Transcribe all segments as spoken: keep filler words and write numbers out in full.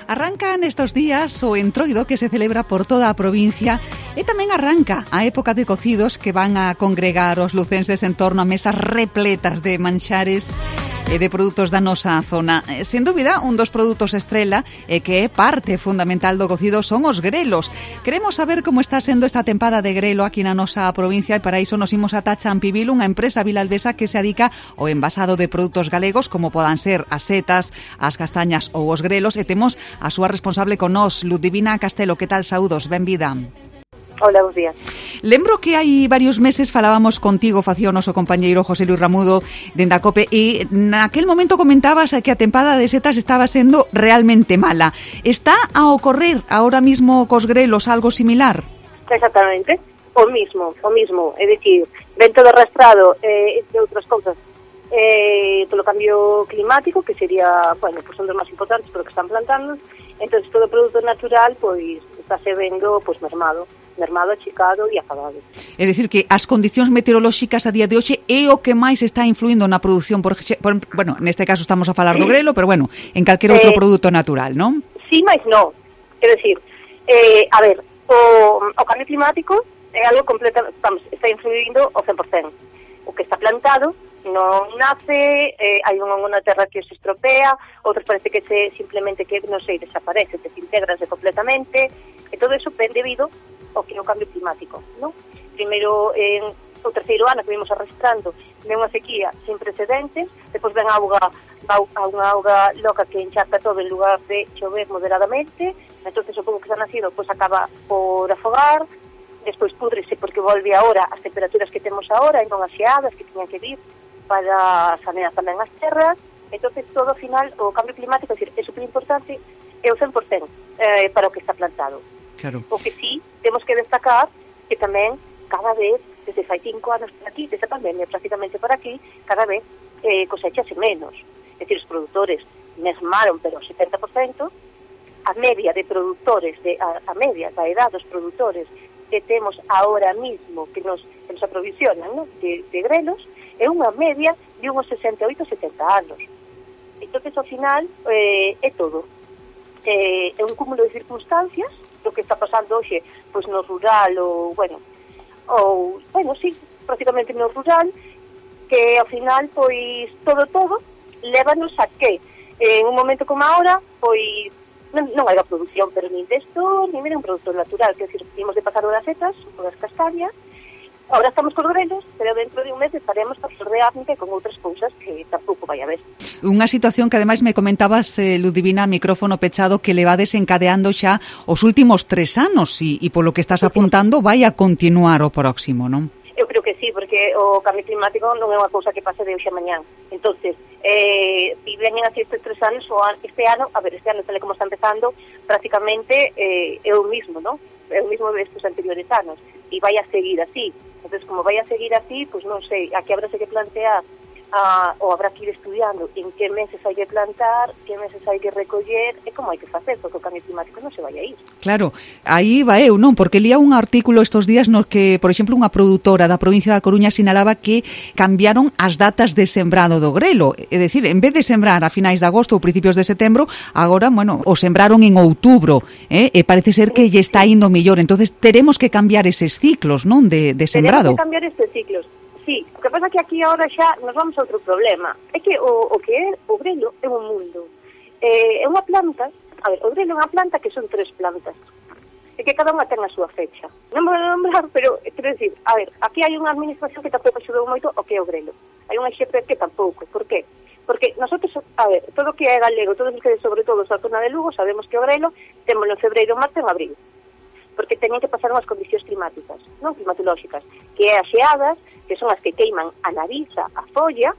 Arranca nestos días o Entroido que se celebra por toda a provincia e tamén arranca a época de cocidos que van a congregar os lucenses en torno a mesas repletas de manxares e de produtos da nosa zona. Sen dúbida, un dos produtos estrela e que é parte fundamental do cocido son os grelos. Queremos saber como está sendo esta tempada de grelo aquí na nosa provincia e para iso nos imos ata Champivil, unha empresa vilalbesa que se adica ao envasado de produtos galegos como podan ser as setas, as castañas ou os grelos e temos a súa responsable con nós, Ludivina Castelo. Que tal? Saúdos, benvida. Hola, bons días. Lembro que hai varios meses falábamos contigo, facía o noso compañeiro José Luis Ramudo dende a COPE e naquel momento comentabas que a tempada de setas estaba sendo realmente mala. Está a ocorrer ahora mismo cos grelos algo similar? Exactamente, o mismo, o mismo, é dicir, ven todo arrastrado eh, entre outras cousas eh, polo cambio climático, que sería, bueno, pues son dos máis importantes polo que están plantando, entonces todo o produto natural pois está se vendo pois mermado, mermado, achicado e afagado. É dicir que as condicións meteorolóxicas a día de hoxe é o que máis está influindo na produción, por, por bueno, neste caso estamos a falar do grelo, pero bueno, en calquer outro eh, produto natural, non? Sí, mais non. É dicir, eh, a ver, o, o cambio climático é algo completo, vamos, está influindo o cen por cento. O que está plantado non nace, eh, hai unha, unha terra que se estropea, outros parece que se simplemente que, non sei, desaparece, desintegrase completamente, e todo eso ven debido ao que é o cambio climático, non? Primeiro, en o terceiro ano que vimos arrastrando, ven unha sequía sin precedentes, depois ven auga, a unha auga loca que encharca todo en lugar de chover moderadamente, entonces o pouco que está nacido pois acaba por afogar, despois púdrese porque volve agora as temperaturas que temos agora e non as xeadas que tiñan que vir para sanear tamén as terras. Entonces todo ao final o cambio climático, é dicir, é super importante, é o cen por cento eh, para o que está plantado. Claro. O que sí temos que destacar que tamén cada vez, desde fai cinco anos por aquí, desde a pandemia prácticamente por aquí, cada vez eh, cosechase menos. É dicir, os produtores mesmaron, pero o setenta por cento, a media de produtores, de, a, a media da edad dos produtores que temos ahora mismo, que nos, que nos aprovisionan, ¿no?, de, de grelos, é unha media de uns sesenta e oito, setenta anos. Entón, ao final, eh, é todo. Eh, é un cúmulo de circunstancias, o que está pasando hoxe, pois no rural, ou, bueno, ou, bueno, sí, prácticamente no rural, que ao final, pois, todo, todo, lévanos a que, en un momento como ahora, pois, non, non hai a produción, pero nin desto, nin de un produto natural, que é dicir, vimos de pasar o das setas, o das castañas, ahora estamos con grelos, pero dentro de un mes estaremos a flor de árnica e con outras cousas que tampouco vai haber. Unha situación que ademais me comentabas, eh, Ludivina, a micrófono pechado, que leva desencadeando xa os últimos tres anos e, e polo que estás apuntando vai a continuar o próximo, non? Eu creo que sí, porque o cambio climático non é unha cousa que pase de hoxe a mañán. Entonces, eh, si veñen así estes tres anos, ou este ano, a ver, este ano, tal como está empezando, prácticamente eh, é o mismo, ¿no? É o mismo destes anteriores anos. E vai a seguir así. Entonces, como vai a seguir así, pois pues non sei, aquí habrá que plantear Uh, ou habrá que ir estudiando en que meses hai que plantar, que meses hai que recoller e como hai que facer, porque o cambio climático non se vai a ir. Claro, aí va eu, non? Porque lía un artículo estos días no que, por exemplo, unha produtora da provincia da Coruña sinalaba que cambiaron as datas de sembrado do grelo, é dicir, en vez de sembrar a finais de agosto ou principios de setembro, agora, bueno, o sembraron en outubro, eh? E parece ser que lle está indo mellor, entonces teremos que cambiar eses ciclos, non? De, de sembrado. Teremos que cambiar estes ciclos. Sí, o que pasa é que aquí agora xa nos vamos a outro problema. É que o, o que é o grelo é un mundo. Eh, é unha planta, a ver, o grelo é unha planta que son tres plantas. E que cada unha ten a súa fecha. Non vou nombrar, pero, quero dicir, a ver, aquí hai unha administración que tampouco axudou moito o que é o grelo. Hai unha X P que tampouco. Por qué? Porque nosotros, a ver, todo o que é galego, todos os que sobre todo a zona de Lugo, sabemos que o grelo temos en febreiro, marzo e en abril. Porque teñen que pasar unhas condicións climáticas, non climatolóxicas, que é as xeadas, que son as que queiman a nariza, a folla,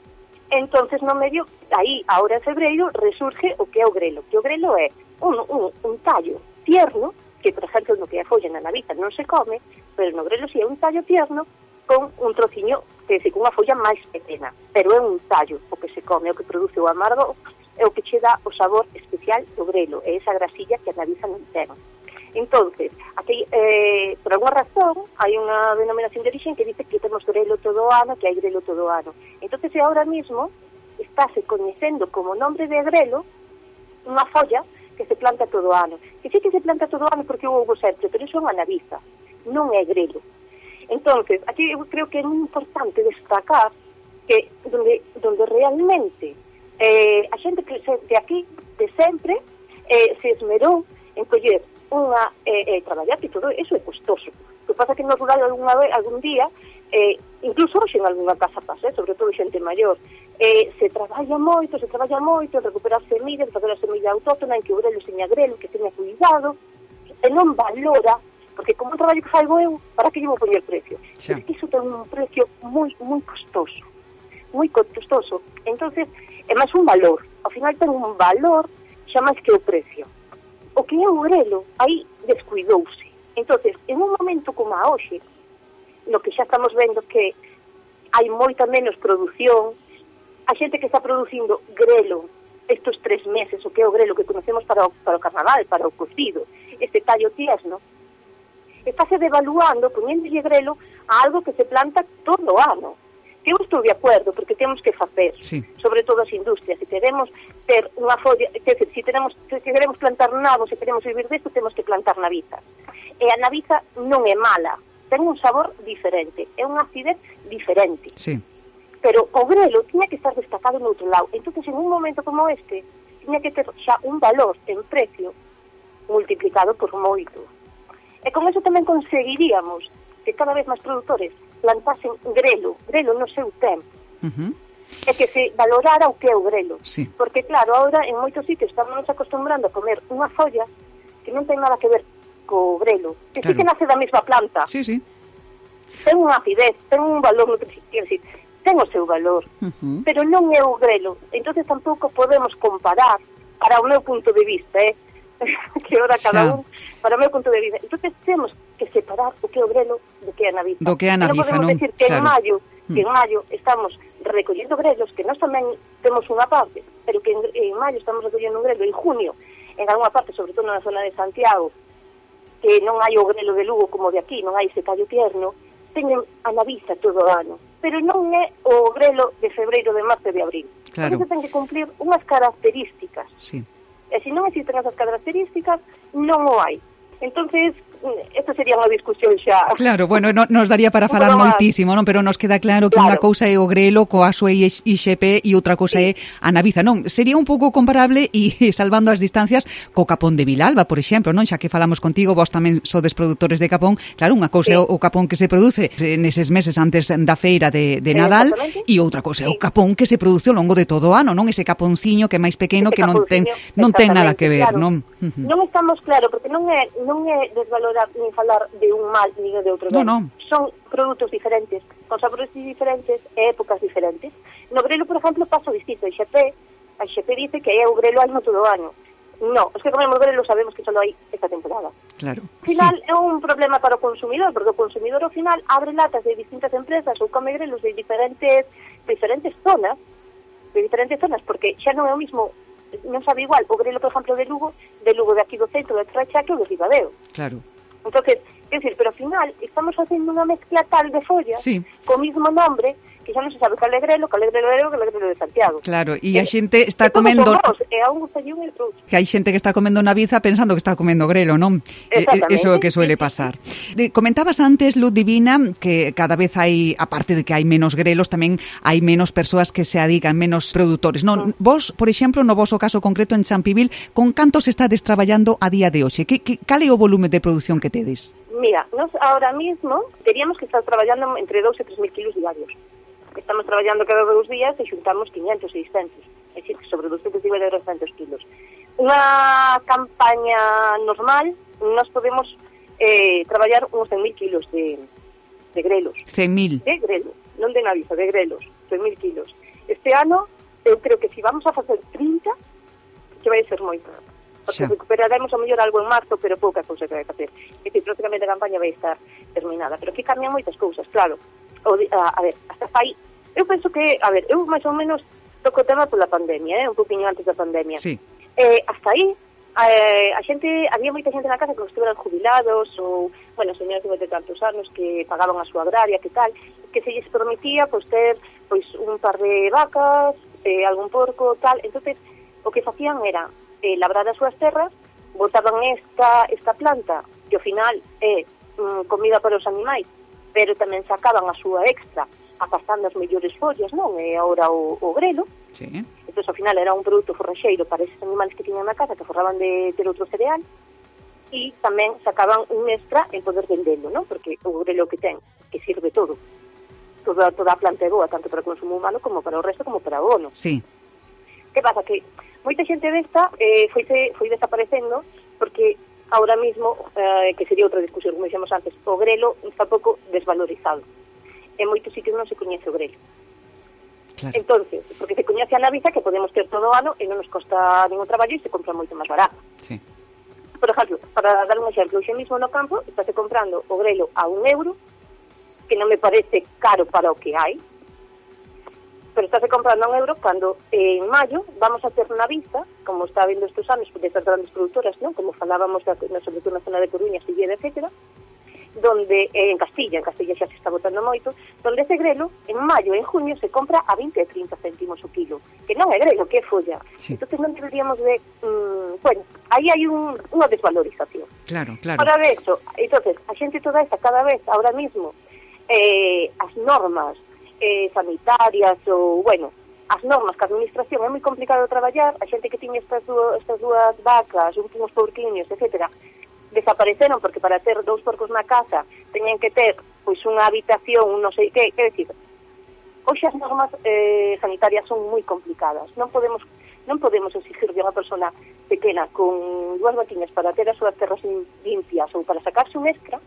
entonces no medio, aí, ahora en febreiro, resurge o que é o grelo, que o grelo é un, un, un tallo tierno, que, por exemplo, no que é a folla na nariza non se come, pero no grelo si é un tallo tierno con un trociño, que é con unha folla máis pequena, pero é un tallo o que se come, o que produce o amargo, é o que che dá o sabor especial do grelo, é esa grasilla que a nariza non ten. Entonces, aquí, eh, por alguna razón, hai unha denominación de origen que dice que temos grelo todo o ano, que hai grelo todo o ano. Entonces, ahora mismo, estáse coñecendo como nombre de grelo unha folla que se planta todo o ano. Que sí que se planta todo o ano porque houve sempre, pero iso é unha naviza, non é grelo. Entonces, aquí eu creo que é moi importante destacar que donde, donde realmente eh, a xente que se, de aquí, de sempre, eh, se esmerou en coller unha, eh, eh, traballar, que todo eso é costoso. O que pasa que no rural alguna vez, algún día, eh, incluso hoxe en alguna casa pasa, eh, sobre todo xente maior, eh, se traballa moito, se traballa moito en recuperar semillas, en facer a semilla autóctona, en que o grelo seña grelo, que teña cuidado, e non valora, porque como un traballo que faigo eu, para que lle vou poñer precio? Xa. Porque iso ten un precio moi, moi costoso, moi costoso. Entonces, é máis un valor, ao final ten un valor xa máis que o precio. O que é o grelo, aí descuidouse. Entonces, en un momento como a hoxe, no que xa estamos vendo que hai moita menos produción, a xente que está producindo grelo estes tres meses, o que é o grelo que conocemos para o, para o carnaval, para o cocido, este tallo tierno, estáse devaluando, poñéndole grelo a algo que se planta todo o ano. Que eu estou de acordo, porque temos que facer, sí. sobre todo as industrias, se queremos ter unha folla, que decir, se tenemos, se queremos plantar nabos, se queremos vivir desto, temos que plantar navizas. E a naviza non é mala, ten un sabor diferente, é unha acidez diferente. Sí. Pero o grelo tiña que estar destacado no outro lado. Entón, en un momento como este, tiña que ter xa un valor en precio multiplicado por moito. E con eso tamén conseguiríamos que cada vez máis produtores plantasen grelo, grelo no seu tempo. Uh-huh. E que se valorara o que é o grelo. Sí. Porque, claro, ahora en moitos sitios estamos acostumbrando a comer unha folla que non ten nada que ver co grelo. Que claro. Sí que nace da mesma planta. Sí, sí. Ten unha acidez, ten un valor nutritivo, quer decir, ten o seu valor, uh-huh. pero non é o grelo. Entonces tampouco podemos comparar, para o meu punto de vista, eh, que ora cada un, para o meu punto de vista. Entonces temos que separar o que é o grelo do que é a naviza. Do que é a naviza, non? podemos non? decir que claro. en maio, que en maio estamos recollendo grelos, que nós tamén temos unha parte, pero que en, en maio estamos recollendo un grelo, en junio, en algunha parte, sobre todo na zona de Santiago, que non hai o grelo de Lugo como de aquí, non hai ese tallo tierno, teñen a naviza todo o ano, pero non é o grelo de febreiro, de marzo e de abril. Claro. Entón ten que cumplir unhas características. Sí. E se non existen esas características, non o hai. Entonces, esta sería unha discusión xa. Claro, bueno, no, nos daría para falar moitísimo, non? Pero nos queda claro que claro. unha cousa é o grelo coa súa I X P e outra cousa sí. é a naviza, non? Sería un pouco comparable e salvando as distancias co capón de Vilalba, por exemplo, non? Xa que falamos contigo, vos tamén sodes produtores de capón. Claro, unha cousa sí. é o capón que se produce neses meses antes da feira de, de Nadal e outra cousa sí. é o capón que se produce ao longo de todo o ano, non? Ese caponciño que é máis pequeno ese que non ten non ten nada que ver, claro. non? Uh-huh. Non estamos claro, porque non é non é desvalorar nin falar de un mal nin de outro ben. No, no. Son produtos diferentes, con sabores diferentes e épocas diferentes. No grelo, por exemplo, pasa distinto. A I X P, a I X P dice que é o grelo ano todo o ano. No, os que comemos grelo sabemos que só hai esta temporada. Claro. Ao final sí. é un problema para o consumidor, porque o consumidor ao final abre latas de distintas empresas ou come grelos de diferentes diferentes zonas, de diferentes zonas, porque xa non é o mismo, non sabe igual o grelo, por exemplo, de Lugo, de Lugo de aquí do centro, de Tracha, que o de Ribadeo. Claro. Entonces, é dicir, pero ao final estamos facendo unha mezcla tal de follas sí. co mismo nombre que xa non se sabe cal é grelo, cal é grelo de León, cal é grelo de Santiago. Claro, e a xente está é comendo... E a un gusta un e outro. Que hai xente que está comendo naviza pensando que está comendo grelo, non? Eso é o que suele pasar. De, comentabas antes, Luz Divina, que cada vez hai, aparte de que hai menos grelos, tamén hai menos persoas que se adican, menos produtores, non? Mm. Vos, por exemplo, no voso caso concreto en Champivil, con cantos estades traballando a día de hoxe? Que, que, cal é o volume de produción que tedes? Mira, nos ahora mismo teríamos que estar traballando entre dous e tres mil kilos diarios. Estamos traballando cada dous días e xuntamos quinhentos, seiscentos. É dicir, sobre doscientos e trescentos kilos. Unha campaña normal, nós podemos eh, traballar uns cen mil kilos de, de grelos. cen mil? De grelos, non de naviza, de grelos. cen mil kilos. Este ano, eu creo que se vamos a facer trinta, que vai ser moito. Porque xa. Recuperaremos a mellor algo en marzo, pero pouca cousa que vai facer. É dicir, prácticamente a campaña vai estar terminada. Pero aquí cambian moitas cousas, claro. O, a, a ver, hasta fai... Eu penso que, a ver, eu máis ou menos toco o tema pola pandemia, eh, un poquinho antes da pandemia. Sí. Eh, hasta aí, eh, a xente, había moita xente na casa que estiveran jubilados ou, bueno, señores de tantos anos que pagaban a súa agraria, que tal, que se lles permitía, pois, ter, pois, un par de vacas, eh, algún porco, tal. Entonces, o que facían era eh, labrar as súas terras, botaban esta, esta planta, que ao final é mm, comida para os animais, pero tamén sacaban a súa extra, apartando as mellores follas, non? E agora o, o grelo. Sí. Entón, ao final, era un produto forraxeiro para esos animales que tiñan na casa, que forraban de ter outro cereal, e tamén sacaban un extra en poder vendelo, non? Porque o grelo que ten, que sirve todo. Toda, toda a planta é boa, tanto para o consumo humano como para o resto, como para o bono. Sí. Que pasa? Que moita xente desta eh, foi, foi desaparecendo porque ahora mismo, eh, que sería outra discusión, como dixemos antes, o grelo está pouco desvalorizado. En moitos sitios non se coñece o grelo. Claro. Entonces, porque se coñece a naviza que podemos ter todo o ano e non nos costa ningún traballo e se compra moito máis barato. Sí. Por exemplo, para dar un exemplo, hoxe mismo no campo estáse comprando o grelo a un euro, que non me parece caro para o que hai, pero estáse comprando a un euro cando eh, en maio vamos a ter na vista, como está vindo estes anos destas grandes produtoras, non? Como falábamos da, sobre todo na zona de Coruña, Silleda, etcétera, donde eh, en Castilla, en Castilla xa se está botando moito, donde ese grelo en maio e en junio se compra a vinte e trinta céntimos o kilo, que non é grelo, que é folla. Sí. Entonces non deberíamos de, mm, bueno, aí hai un, unha desvalorización. Claro, claro. Para eso, entonces, a xente toda esta cada vez, ahora mismo, eh, as normas eh, sanitarias ou, bueno, as normas que a administración é moi complicado traballar, a xente que tiña estas, du estas dúas vacas, uns porquiños, etcétera, desapareceron porque para ter dous porcos na casa teñen que ter pois unha habitación, non sei que, que decir, hoxe as normas eh, sanitarias son moi complicadas, non podemos non podemos exigir de unha persona pequena con dúas vaquiñas para ter as súas terras limpias ou para sacarse un extra,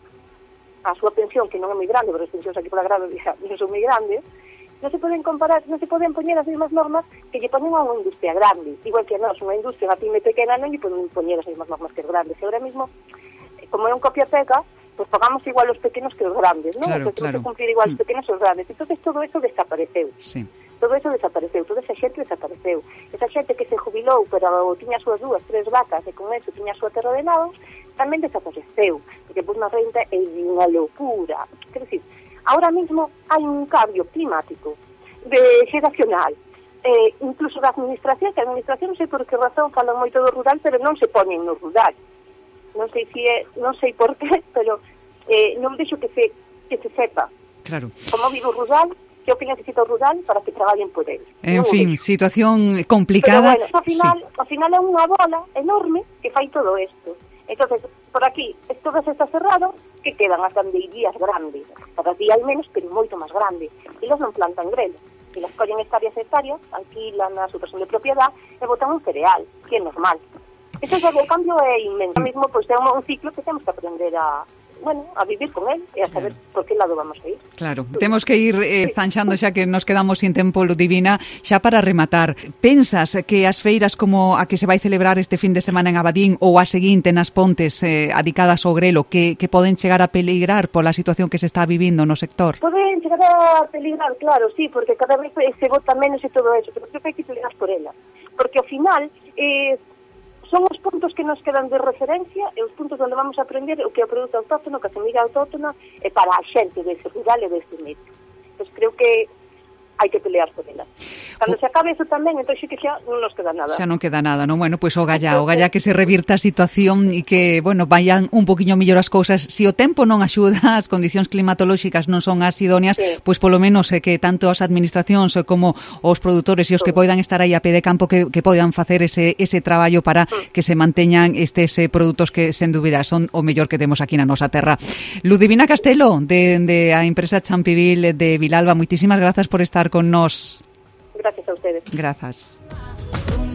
a súa pensión, que non é moi grande, pero as pensións aquí pola grave non son moi grandes, non se poden comparar, non se poden poñer as mesmas normas que lle ponen a unha industria grande. Igual que a nós, unha industria, unha pyme pequena, non lle poden poñer as mesmas normas que as grandes. E ahora mismo, como é un copia-pega, pues pagamos igual os pequenos que os grandes, non? Claro, Entón, claro. que cumplir igual os pequenos que os grandes. Entón, todo eso desapareceu. Sí. Todo eso desapareceu, toda esa xente desapareceu. Esa xente que se jubilou, pero tiña as súas dúas, tres vacas, e con eso tiña a súa terra de nabos, tamén desapareceu, porque pues na renta é unha loucura. Quer dizer, ahora mismo hai un cambio climático de xeracional, eh, incluso da administración, que a administración non sei por que razón falan moito do rural, pero non se poñen no rural. Non sei si é, non sei por qué, pero eh, non deixo que se, que se sepa. Claro. Como vivo rural, que o que necesita o rural para que traballen por él. En non fin, situación complicada. Pero bueno, ao final, sí. ao final é unha bola enorme que fai todo isto. Entonces, por aquí, todo se está cerrado, que quedan as gandeirías grandes. Cada día hai menos, pero moito máis grande. E los non plantan grelo. E las collen hectáreas e hectáreas, alquilan a supresión de propiedad e botan un cereal, que é normal. Ese é o cambio é inmenso. Ahora mismo, pues, é un, un ciclo que temos que aprender a... bueno, a vivir con él e a saber claro. por que lado vamos a ir. Claro, temos que ir eh, zanxando xa que nos quedamos sin tempo, Ludivina. Xa para rematar, pensas que as feiras como a que se vai celebrar este fin de semana en Abadín ou a seguinte nas Pontes eh, adicadas ao grelo que, que poden chegar a peligrar pola situación que se está vivindo no sector? Poden chegar a peligrar, claro, sí, porque cada vez se vota menos e todo eso, pero creo que hai que peligrar por ela. Porque ao final... Eh, son os puntos que nos quedan de referencia e os puntos onde vamos a aprender o que é o produto autóctono, que a semilla autóctona é para a xente desse rural e deste medio. Pois creo que hai que pelear por ela. Cando o... se acabe eso tamén, entón xe que xa non nos queda nada. Xa non queda nada, non? Bueno, pois o galla, o galla que se revirta a situación e que, bueno, vayan un poquinho mellor as cousas. Se o tempo non axuda, as condicións climatolóxicas non son as idóneas, sí. pois polo menos é que tanto as administracións como os produtores e os que poidan estar aí a pé de campo que, que poidan facer ese, ese traballo para sí. que se manteñan estes eh, produtos que, sen dúbida, son o mellor que temos aquí na nosa terra. Ludivina Castelo, de, de a empresa Champivil de Vilalba, moitísimas grazas por estar con nós. Gracias a ustedes. Gracias.